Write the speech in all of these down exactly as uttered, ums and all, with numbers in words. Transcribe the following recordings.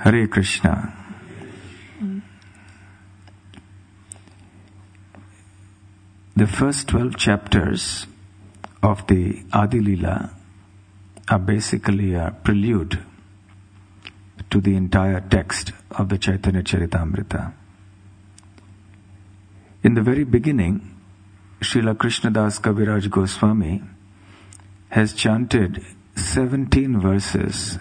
Hare Krishna. The first twelve chapters of the Adi Leela are basically a prelude to the entire text of the Chaitanya Charitamrita. In the very beginning, Srila Krishnadas Kaviraj Goswami has chanted seventeen verses.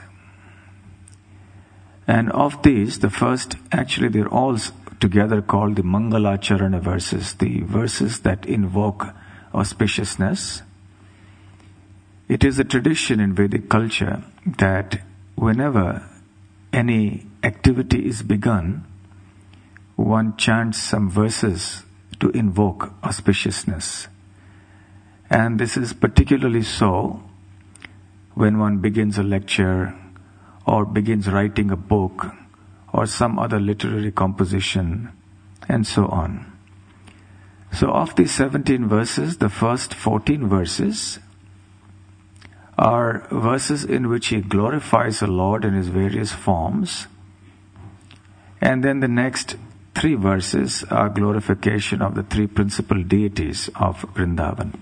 And of these, the first, actually they're all together called the Mangalacharana verses, the verses that invoke auspiciousness. It is a tradition in Vedic culture that whenever any activity is begun, one chants some verses to invoke auspiciousness. And this is particularly so when one begins a lecture or begins writing a book or some other literary composition and so on. So of these seventeen verses, the first fourteen verses are verses in which he glorifies the Lord in his various forms, and then the next three verses are glorification of the three principal deities of Vrindavan.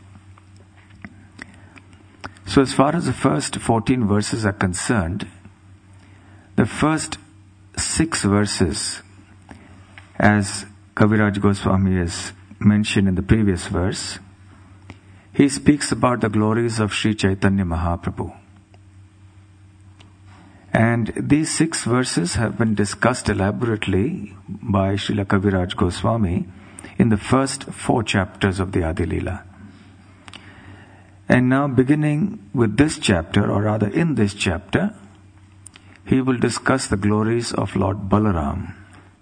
So as far as the first fourteen verses are concerned, the first six verses, as Kaviraj Goswami has mentioned in the previous verse, he speaks about the glories of Sri Chaitanya Mahaprabhu. And these six verses have been discussed elaborately by Srila Kaviraj Goswami in the first four chapters of the Adi Leela. And now beginning with this chapter, or rather in this chapter, he will discuss the glories of Lord Balaram.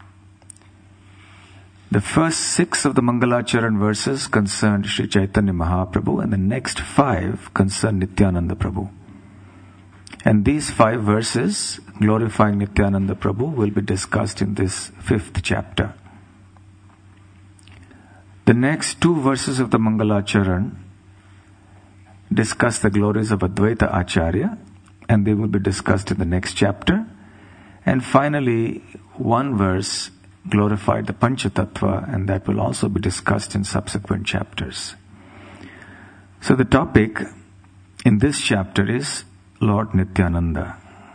The first six of the Mangalacharan verses concern Sri Chaitanya Mahaprabhu, and the next five concern Nityananda Prabhu. And these five verses glorifying Nityananda Prabhu will be discussed in this fifth chapter. The next two verses of the Mangalacharan discuss the glories of Advaita Acharya, and they will be discussed in the next chapter. And finally, one verse glorified the Panchatattva, and that will also be discussed in subsequent chapters. So the topic in this chapter is Lord Nityananda.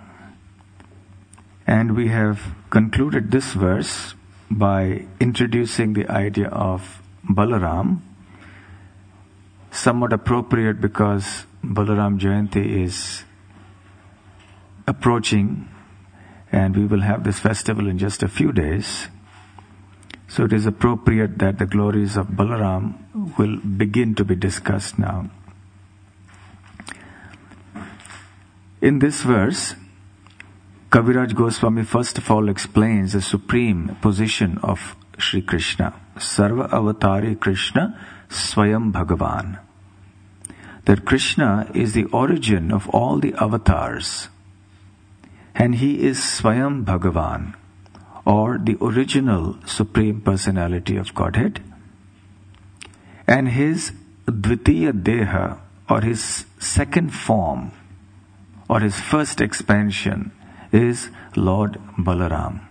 And we have concluded this verse by introducing the idea of Balaram, somewhat appropriate because Balaram Jayanti is approaching, and we will have this festival in just a few days. So it is appropriate that the glories of Balaram will begin to be discussed now. In this verse, Kaviraj Goswami first of all explains the supreme position of Sri Krishna. Sarva Avatari Krishna Swayam Bhagavan. That Krishna is the origin of all the avatars. And he is Swayam Bhagavan, or the original Supreme Personality of Godhead. And his Dvitiya Deha, or his second form, or his first expansion, is Lord Balaram.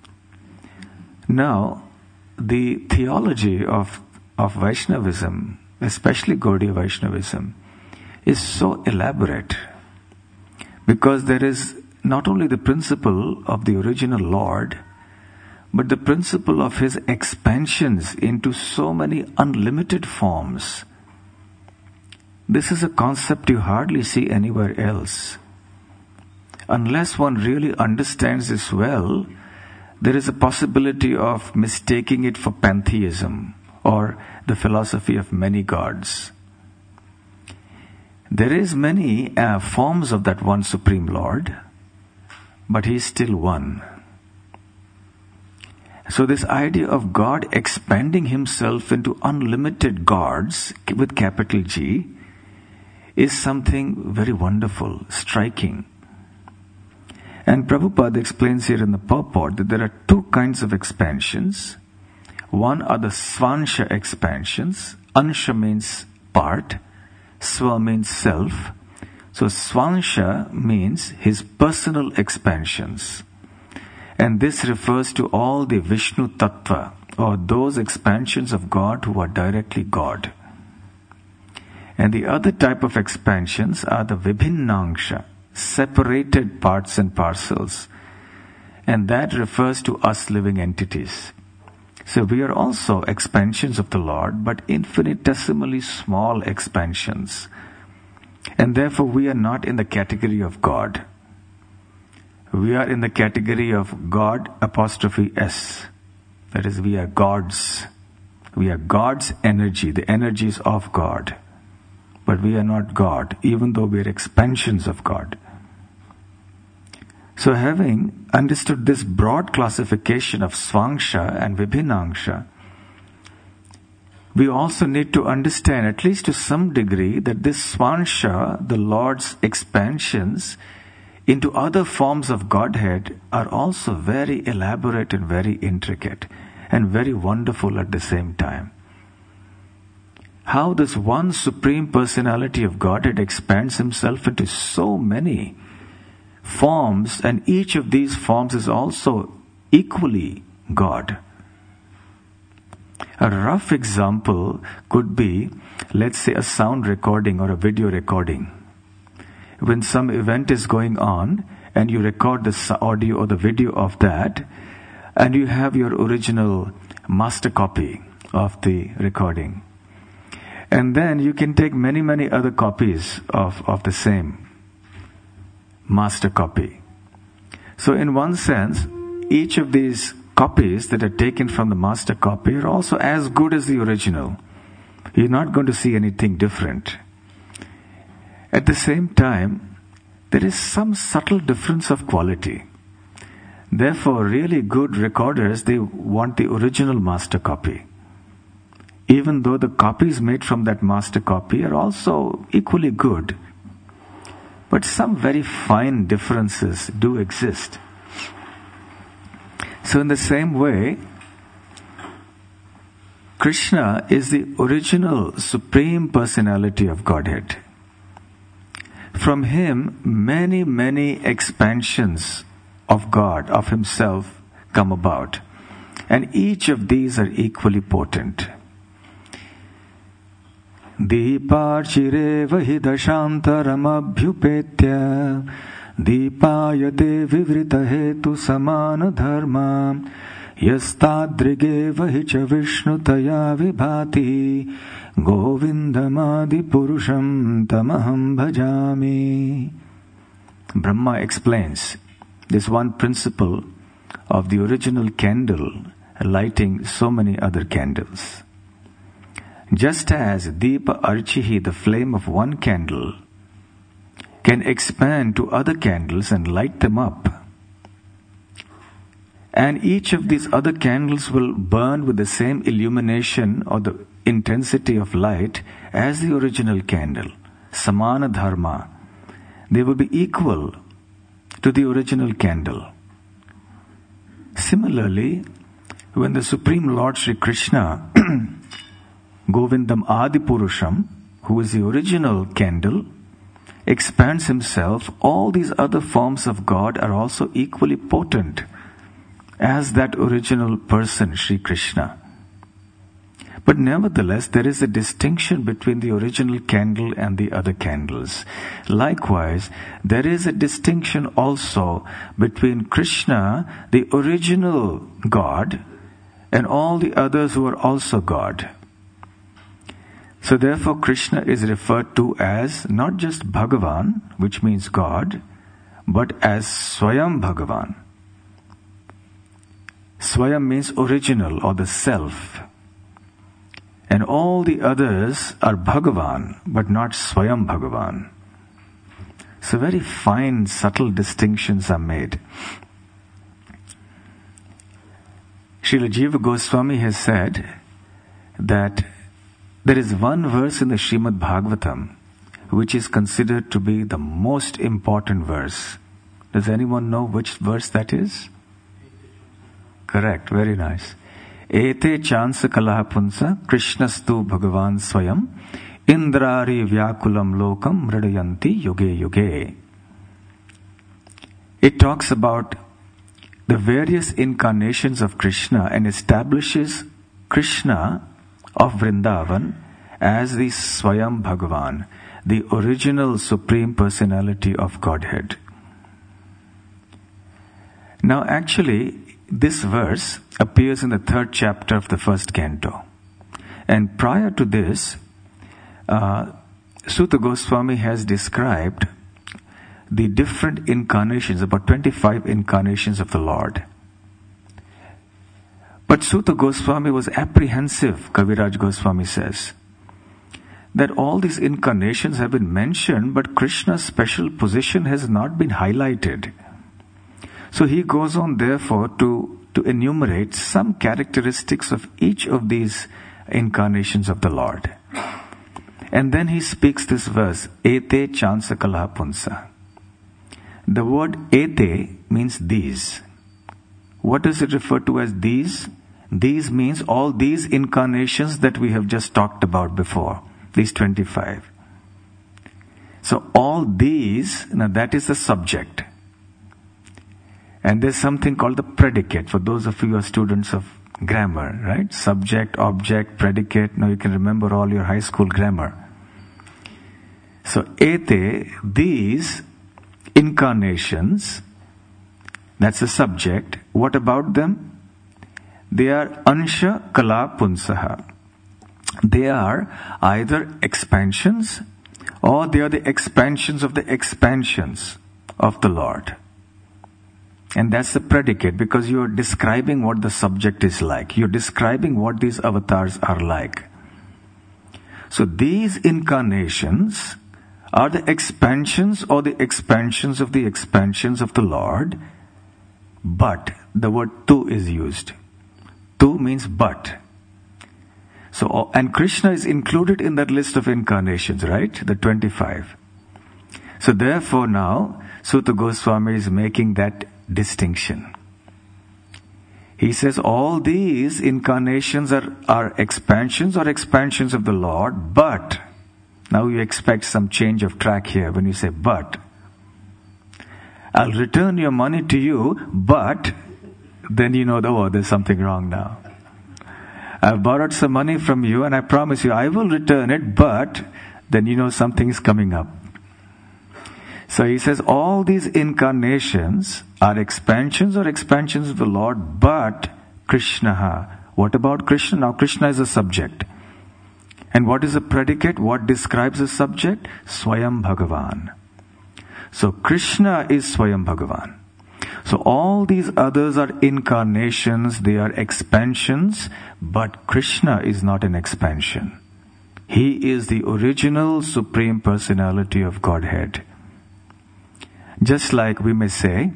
Now, the theology of, of Vaishnavism, especially Gaudiya Vaishnavism, is so elaborate because there is not only the principle of the original Lord, but the principle of his expansions into so many unlimited forms. This is a concept you hardly see anywhere else. Unless one really understands this well, there is a possibility of mistaking it for pantheism or the philosophy of many gods. There is many uh, forms of that one Supreme Lord, but he is still one. So this idea of God expanding himself into unlimited gods with capital G is something very wonderful, striking. And Prabhupada explains here in the purport that there are two kinds of expansions. One are the Svansha expansions. Ansha means part, Sva means self. So Svansha means his personal expansions. And this refers to all the Vishnu Tattva, or those expansions of God who are directly God. And the other type of expansions are the Vibhinnangsha, separated parts and parcels. And that refers to us living entities. So we are also expansions of the Lord, but infinitesimally small expansions. And therefore we are not in the category of God. We are in the category of God apostrophe S. That is, we are gods. We are God's energy, the energies of God. But we are not God, even though we are expansions of God. So having understood this broad classification of Swangsha and Vibhinnangsha, we also need to understand, at least to some degree, that this Swangsha, the Lord's expansions into other forms of Godhead, are also very elaborate and very intricate and very wonderful at the same time. How this one Supreme Personality of Godhead expands himself into so many forms, and each of these forms is also equally God. A rough example could be, let's say, a sound recording or a video recording. When some event is going on and you record the audio or the video of that, and you have your original master copy of the recording. And then you can take many, many other copies of, of the same master copy. So in one sense, each of these copies that are taken from the master copy are also as good as the original. You're not going to see anything different. At the same time, there is some subtle difference of quality. Therefore, really good recorders, they want the original master copy. Even though the copies made from that master copy are also equally good. But some very fine differences do exist. So in the same way, Krishna is the original Supreme Personality of Godhead. From him, many, many expansions of God, of himself, come about. And each of these are equally potent. Deeparchireva hi dashantaram abhyupetya Deepayate vivrita hetu samana dharma Yastadrigeva hi cha vishnutaya vibhati Govindamadi purusham tamaham bhajami. Brahma explains this one principle of the original candle lighting so many other candles. Just as Deepa Archihi, the flame of one candle, can expand to other candles and light them up, and each of these other candles will burn with the same illumination or the intensity of light as the original candle, samana dharma. They will be equal to the original candle. Similarly, when the Supreme Lord Sri Krishna Govindam Adipurusham, who is the original candle, expands himself, all these other forms of God are also equally potent as that original person, Sri Krishna. But nevertheless, there is a distinction between the original candle and the other candles. Likewise, there is a distinction also between Krishna, the original God, and all the others who are also God. So therefore Krishna is referred to as not just Bhagavan, which means God, but as Swayam Bhagavan. Swayam means original or the self. And all the others are Bhagavan, but not Swayam Bhagavan. So very fine, subtle distinctions are made. Srila Jiva Goswami has said that there is one verse in the Srimad Bhagavatam which is considered to be the most important verse. Does anyone know which verse that is? Correct, very nice. Ete chansa kalaha punsa Krishnastu Bhagavan Swayam Indrari Vyakulam Lokam Mridayanti Yuge Yuge. It talks about the various incarnations of Krishna and establishes Krishna of Vrindavan as the Swayam Bhagavan, the original Supreme Personality of Godhead. Now actually, this verse appears in the third chapter of the first canto. And prior to this, uh, Suta Goswami has described the different incarnations, about twenty-five incarnations of the Lord. But Suta Goswami was apprehensive, Kaviraj Goswami says, that all these incarnations have been mentioned, but Krishna's special position has not been highlighted. So he goes on therefore to, to enumerate some characteristics of each of these incarnations of the Lord. And then he speaks this verse, Ete Chansakala Punsa. The word ete means these. What does it refer to as these? These means all these incarnations that we have just talked about before, these twenty-five. So all these, now that is the subject. And there's something called the predicate for those of you who are students of grammar, right? Subject, object, predicate. Now you can remember all your high school grammar. So ete, these incarnations, that's the subject. What about them? They are Ansha Kala Punsaha. They are either expansions or they are the expansions of the expansions of the Lord. And that's the predicate, because you're describing what the subject is like. You're describing what these avatars are like. So these incarnations are the expansions or the expansions of the expansions of the Lord, but the word tu is used. Tu means but. So, and Krishna is included in that list of incarnations, right? The twenty-five. So therefore now, Suta Goswami is making that distinction. He says all these incarnations are, are expansions or expansions of the Lord, but now you expect some change of track here when you say but. I'll return your money to you, but then you know, oh, there's something wrong now. I've borrowed some money from you and I promise you I will return it, but then you know something is coming up. So he says all these incarnations are expansions or expansions of the Lord, but Krishna. What about Krishna? Now Krishna is a subject. And what is a predicate? What describes a subject? Swayam Bhagavan. So Krishna is Swayam Bhagavan. So all these others are incarnations, they are expansions, but Krishna is not an expansion. He is the original Supreme Personality of Godhead. Just like we may say,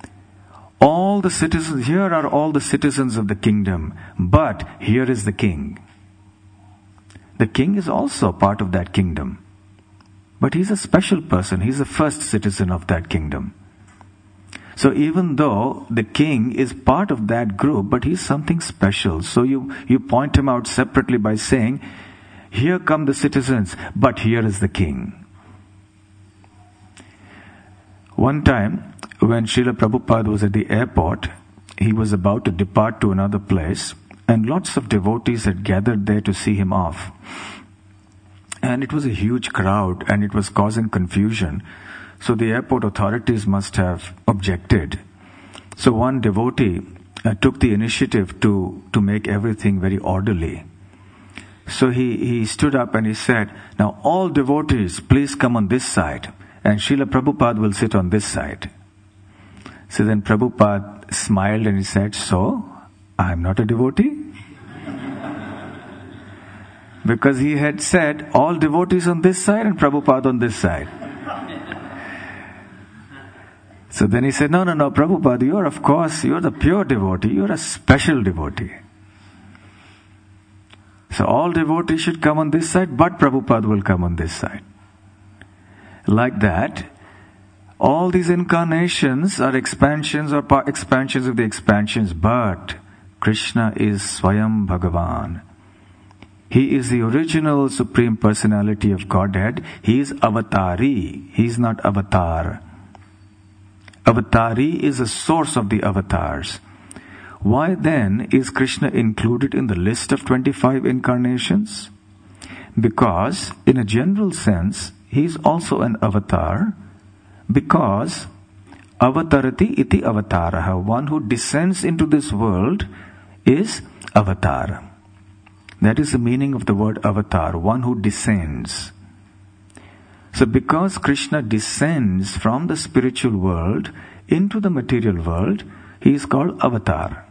all the citizens, here are all the citizens of the kingdom, but here is the king. The king is also part of that kingdom. But he's a special person. He's the first citizen of that kingdom. So even though the king is part of that group, but he's something special. So you, you point him out separately by saying, here come the citizens, but here is the king. One time, when Srila Prabhupada was at the airport, he was about to depart to another place, and lots of devotees had gathered there to see him off. And it was a huge crowd, and it was causing confusion. So the airport authorities must have objected. So one devotee uh, took the initiative to, to make everything very orderly. So he, he stood up and he said, now all devotees, please come on this side, and Srila Prabhupada will sit on this side. So then Prabhupada smiled and he said, so, I'm not a devotee? Because he had said, all devotees on this side and Prabhupada on this side. So then he said, no, no, no, Prabhupada, you are of course, you are the pure devotee, you are a special devotee. So all devotees should come on this side, but Prabhupada will come on this side. Like that, all these incarnations are expansions or expansions of the expansions, but Krishna is Swayam Bhagavan. He is the original Supreme Personality of Godhead. He is avatari. He is not avatar. Avatari is the source of the avatars. Why then is Krishna included in the list of twenty-five incarnations? Because, in a general sense, he is also an avatar, because avatarati iti avataraha, one who descends into this world is avatar. That is the meaning of the word avatar, one who descends. So because Krishna descends from the spiritual world into the material world, he is called avatar.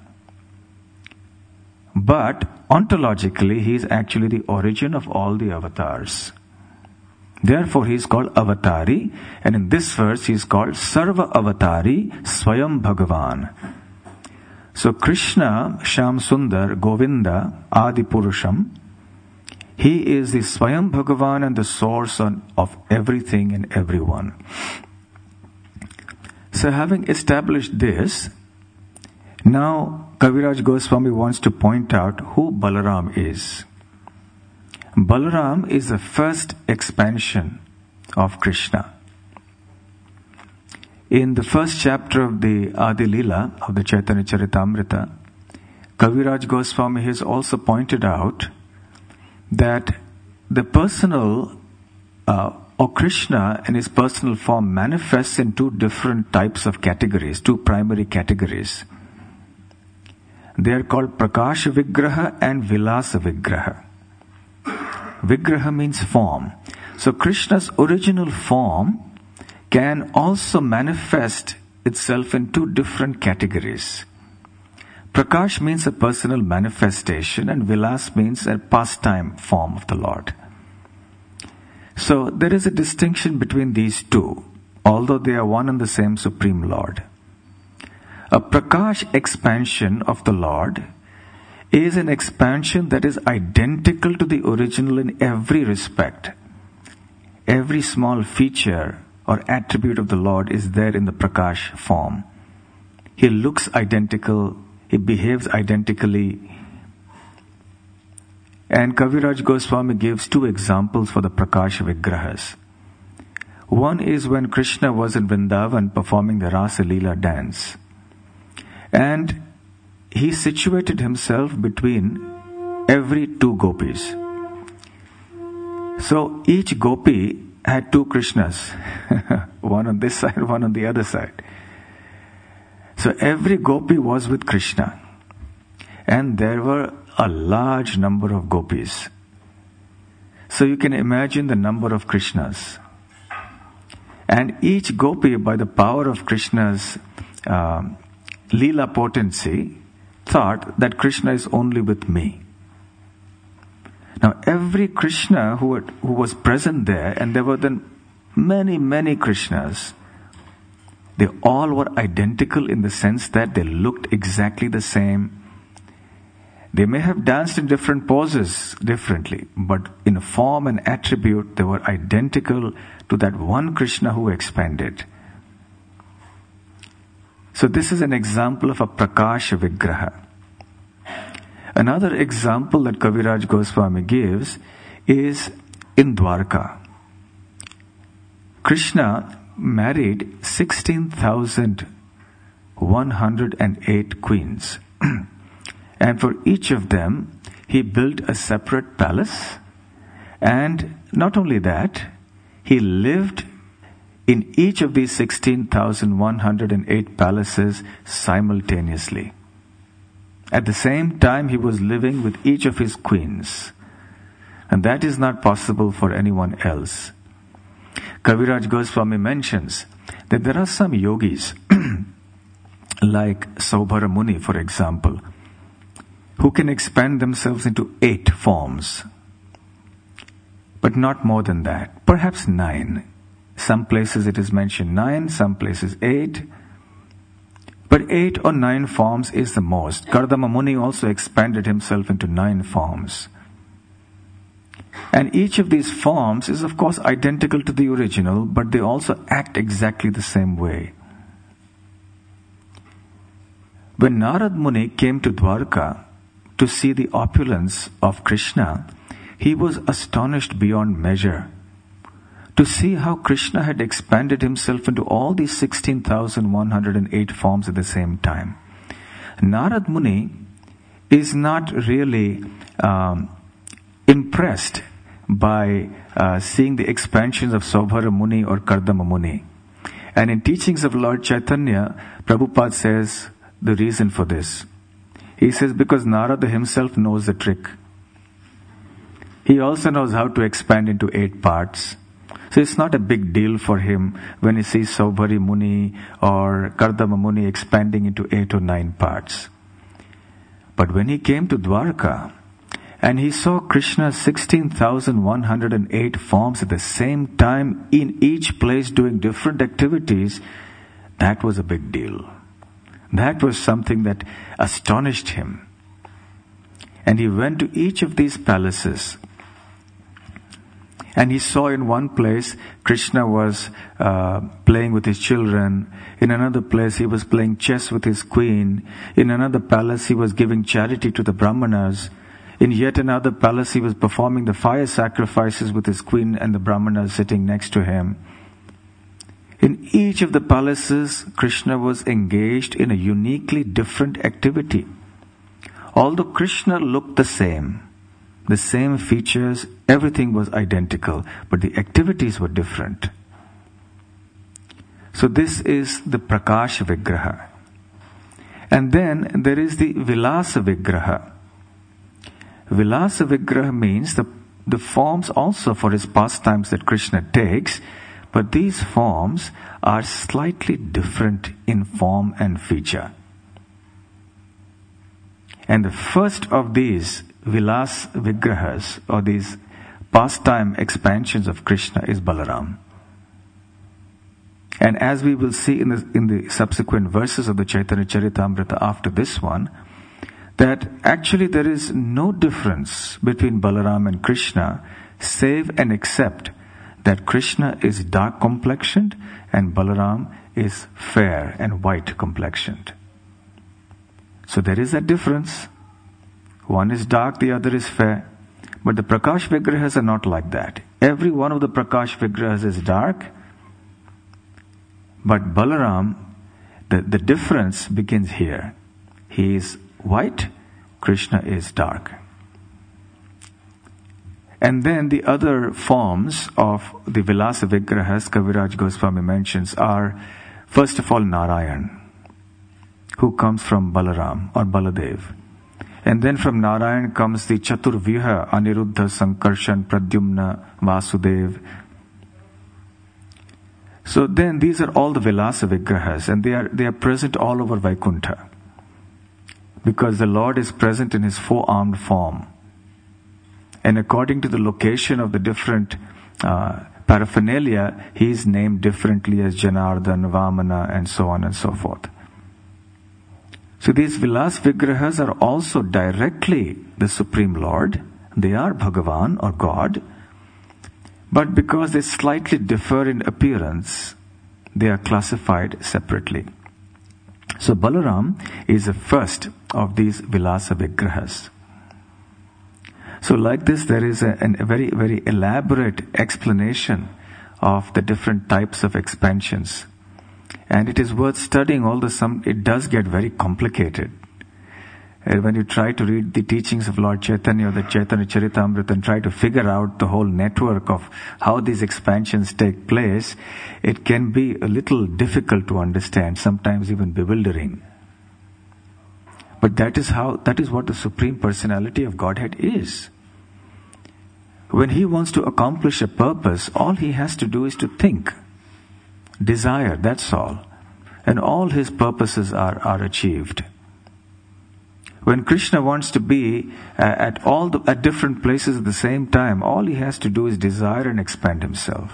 But ontologically, he is actually the origin of all the avatars. Therefore, he is called Avatari, and in this verse, he is called Sarva Avatari Swayam Bhagavan. So, Krishna, Shyam Sundar, Govinda, Adi Purusham, he is the Swayam Bhagavan and the source on, of everything and everyone. So, having established this, now Kaviraj Goswami wants to point out who Balaram is. Balaram is the first expansion of Krishna. In the first chapter of the Adi Lila of the Chaitanya Charitamrita, Kaviraj Goswami has also pointed out that the personal uh, or Krishna in his personal form manifests in two different types of categories, two primary categories. They are called Prakasha Vigraha and Vilasa Vigraha. Vigraha means form. So Krishna's original form can also manifest itself in two different categories. Prakash means a personal manifestation and Vilas means a pastime form of the Lord. So there is a distinction between these two, although they are one and the same Supreme Lord. A Prakash expansion of the Lord is an expansion that is identical to the original in every respect. Every small feature or attribute of the Lord is there in the Prakash form. He looks identical, he behaves identically. And Kaviraj Goswami gives two examples for the Prakash Vigrahas. One is when Krishna was in Vrindavan performing the Rasa Leela dance. And he situated himself between every two gopis. So each gopi had two Krishnas, one on this side, one on the other side. So every gopi was with Krishna. And there were a large number of gopis. So you can imagine the number of Krishnas. And each gopi, by the power of Krishna's uh, Leela potency, thought that Krishna is only with me. Now every Krishna who, had, who was present there, and there were then many, many Krishnas, they all were identical in the sense that they looked exactly the same. They may have danced in different poses differently, but in form and attribute they were identical to that one Krishna who expanded. So this is an example of a Prakasha Vigraha. Another example that Kaviraj Goswami gives is in Dwarka. Krishna married sixteen thousand one hundred eight queens. And for each of them, he built a separate palace. And not only that, he lived in each of these sixteen thousand one hundred eight palaces simultaneously. At the same time, he was living with each of his queens. And that is not possible for anyone else. Kaviraj Goswami mentions that there are some yogis, like Saubhara Muni, for example, who can expand themselves into eight forms. But not more than that. Perhaps nine. Some places it is mentioned nine, some places eight. But eight or nine forms is the most. Kardama Muni also expanded himself into nine forms. And each of these forms is of course identical to the original, but they also act exactly the same way. When Narad Muni came to Dwarka to see the opulence of Krishna, he was astonished beyond measure to see how Krishna had expanded himself into all these sixteen thousand one hundred eight forms at the same time. Narad Muni is not really um, impressed by uh, seeing the expansions of Saubhara Muni or Kardama Muni. And in teachings of Lord Chaitanya, Prabhupada says the reason for this. He says because Narada himself knows the trick. He also knows how to expand into eight parts. So it's not a big deal for him when he sees Saubhari Muni or Kardama Muni expanding into eight or nine parts. But when he came to Dwarka and he saw Krishna's sixteen thousand one hundred eight forms at the same time in each place doing different activities, that was a big deal. That was something that astonished him. And he went to each of these palaces. And he saw in one place Krishna was uh, playing with his children. In another place he was playing chess with his queen. In another palace he was giving charity to the Brahmanas. In yet another palace he was performing the fire sacrifices with his queen and the Brahmanas sitting next to him. In each of the palaces, Krishna was engaged in a uniquely different activity. Although Krishna looked the same, the same features, everything was identical, but the activities were different. So this is the Prakash Vigraha. And then there is the Vilasa Vigraha. Vilasa Vigraha means the, the forms also for his pastimes that Krishna takes, but these forms are slightly different in form and feature. And the first of these Vilas Vigrahas, or these pastime expansions of Krishna, is Balaram. And as we will see in the, in the subsequent verses of the Chaitanya Charitamrita after this one, that actually there is no difference between Balaram and Krishna, save and except that Krishna is dark complexioned and Balaram is fair and white complexioned. So there is a difference. One is dark, the other is fair. But the Prakash Vigrahas are not like that. Every one of the Prakash Vigrahas is dark. But Balaram, the, the difference begins here. He is white, Krishna is dark. And then the other forms of the Vilasa Vigrahas, Kaviraj Goswami mentions, are first of all Narayan, who comes from Balaram or Baladev. And then from Narayan comes the Chaturvyuha, Aniruddha, Sankarshan, Pradyumna, Vasudev. So then these are all the Vilasa Vigrahas, and they are, they are present all over Vaikuntha. Because the Lord is present in his four-armed form. And according to the location of the different uh, paraphernalia, he is named differently as Janardhan, Vamana, and so on and so forth. So these Vilas Vigrahas are also directly the Supreme Lord. They are Bhagavan or God. But because they slightly differ in appearance, they are classified separately. So Balaram is the first of these Vilasa Vigrahas. So like this, there is a, a very, very elaborate explanation of the different types of expansions. And it is worth studying, although some, it does get very complicated. And when you try to read the teachings of Lord Chaitanya or the Chaitanya Charitamrita and try to figure out the whole network of how these expansions take place, it can be a little difficult to understand, sometimes even bewildering. But that is how, that is what the Supreme Personality of Godhead is. When he wants to accomplish a purpose, all he has to do is to think, desire, that's all. And all his purposes are, are achieved. When Krishna wants to be uh, at all the, at different places at the same time, all he has to do is desire and expand himself.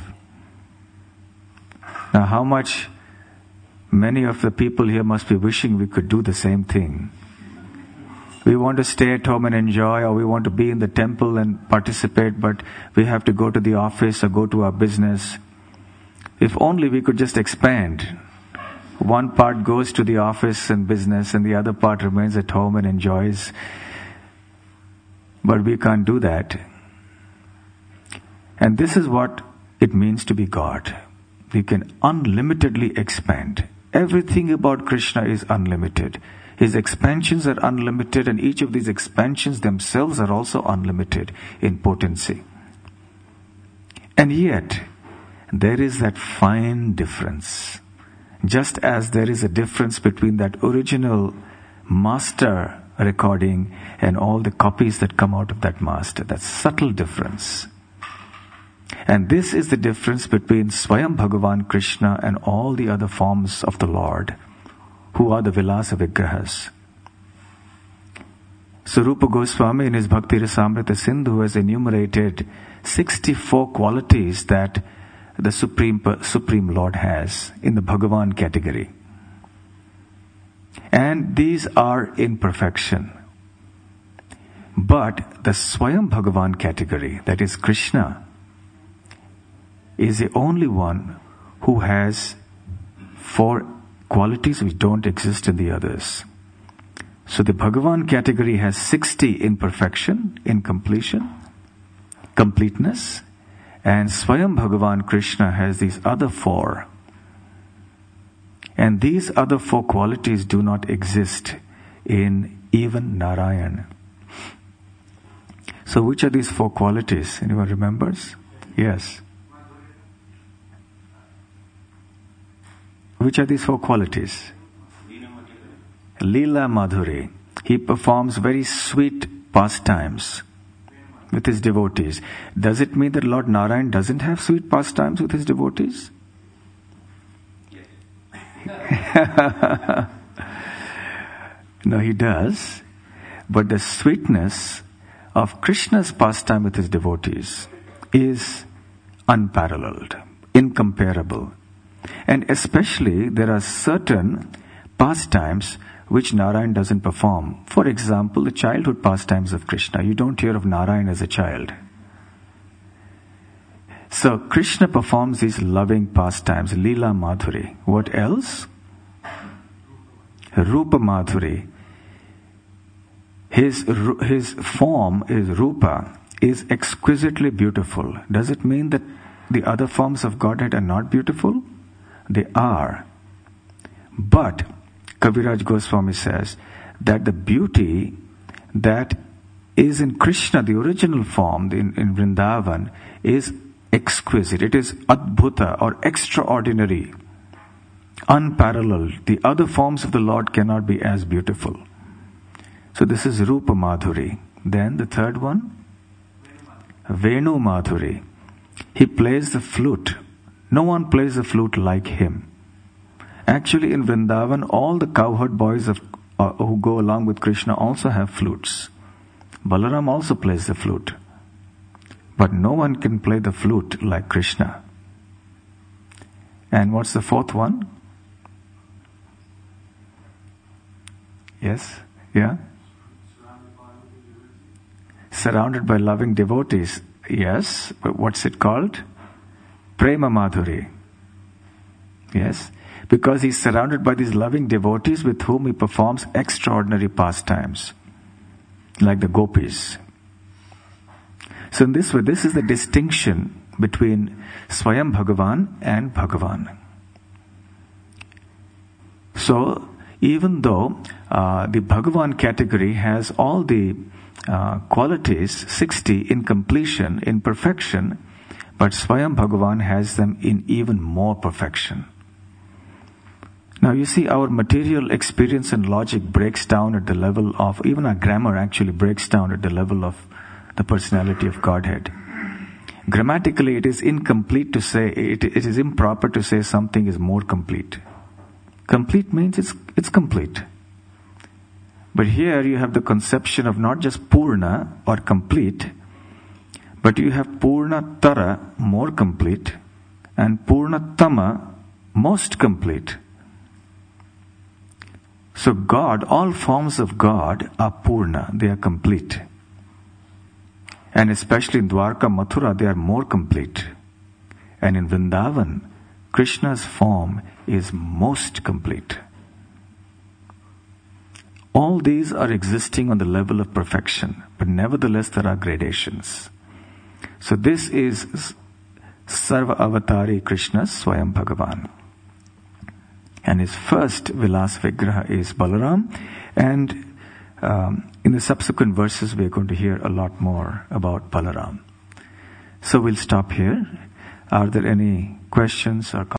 Now, how much many of the people here must be wishing we could do the same thing. We want to stay at home and enjoy, or we want to be in the temple and participate, but we have to go to the office or go to our business. If only we could just expand. One part goes to the office and business, and the other part remains at home and enjoys. But we can't do that. And this is what it means to be God. We can unlimitedly expand. Everything about Krishna is unlimited. His expansions are unlimited, and each of these expansions themselves are also unlimited in potency. And yet, there is that fine difference. Just as there is a difference between that original master recording and all the copies that come out of that master, that subtle difference. And this is the difference between Swayam Bhagavan Krishna and all the other forms of the Lord, who are the Vilasa Vigrahas. So Rupa Goswami in his Bhakti Rasamrita Sindhu has enumerated sixty-four qualities that the Supreme, Supreme Lord has in the Bhagavan category. And these are in perfection. But the Swayam Bhagavan category, that is Krishna, is the only one who has four qualities which don't exist in the others. So the Bhagavan category has sixty in perfection, in completion, completeness, and Swayam Bhagavan Krishna has these other four. And these other four qualities do not exist in even Narayan. So which are these four qualities? Anyone remembers? Yes. Which are these four qualities? Leela Madhuri. He performs very sweet pastimes with his devotees. Does it mean that Lord Narayan doesn't have sweet pastimes with his devotees? No, he does. But the sweetness of Krishna's pastime with his devotees is unparalleled, incomparable. And especially there are certain pastimes which Narayan doesn't perform. For example, the childhood pastimes of Krishna. You don't hear of Narayan as a child. So Krishna performs these loving pastimes, Leela Madhuri. What else? Rupa Madhuri. His, his form is Rupa, is exquisitely beautiful. Does it mean that the other forms of Godhead are not beautiful? They are. But Kaviraj Goswami says that the beauty that is in Krishna, the original form in, in Vrindavan, is exquisite. It is adbhuta or extraordinary, unparalleled. The other forms of the Lord cannot be as beautiful. So this is Rupa Madhuri. Then the third one, Venu Madhuri. He plays the flute. No one plays the flute like him. Actually, in Vrindavan, all the cowherd boys of, uh, who go along with Krishna also have flutes. Balaram also plays the flute. But no one can play the flute like Krishna. And what's the fourth one? Yes? Yeah? Surrounded by loving devotees. Yes, but what's it called? Prema Madhuri. Yes? Because he's surrounded by these loving devotees with whom he performs extraordinary pastimes, like the gopis. So in this way, this is the distinction between Swayam Bhagavan and Bhagavan. So, even though uh, the Bhagavan category has all the uh, qualities, sixty in completion, in perfection, but Swayam Bhagavan has them in even more perfection. Now you see, our material experience and logic breaks down at the level of, even our grammar actually breaks down at the level of the personality of Godhead. Grammatically, it is incomplete to say, it, it is improper to say something is more complete. Complete means it's, it's complete. But here you have the conception of not just Purna or complete, but you have Purna Tara, more complete, and Purna Tama, most complete. So God, all forms of God are Purna, they are complete. And especially in Dwarka, Mathura, they are more complete. And in Vrindavan, Krishna's form is most complete. All these are existing on the level of perfection, but nevertheless there are gradations. So this is Sarva Avatari Krishna Swayam Bhagavan. And his first Vilas Vigraha is Balaram. And um, in the subsequent verses, we are going to hear a lot more about Balaram. So we'll stop here. Are there any questions or comments?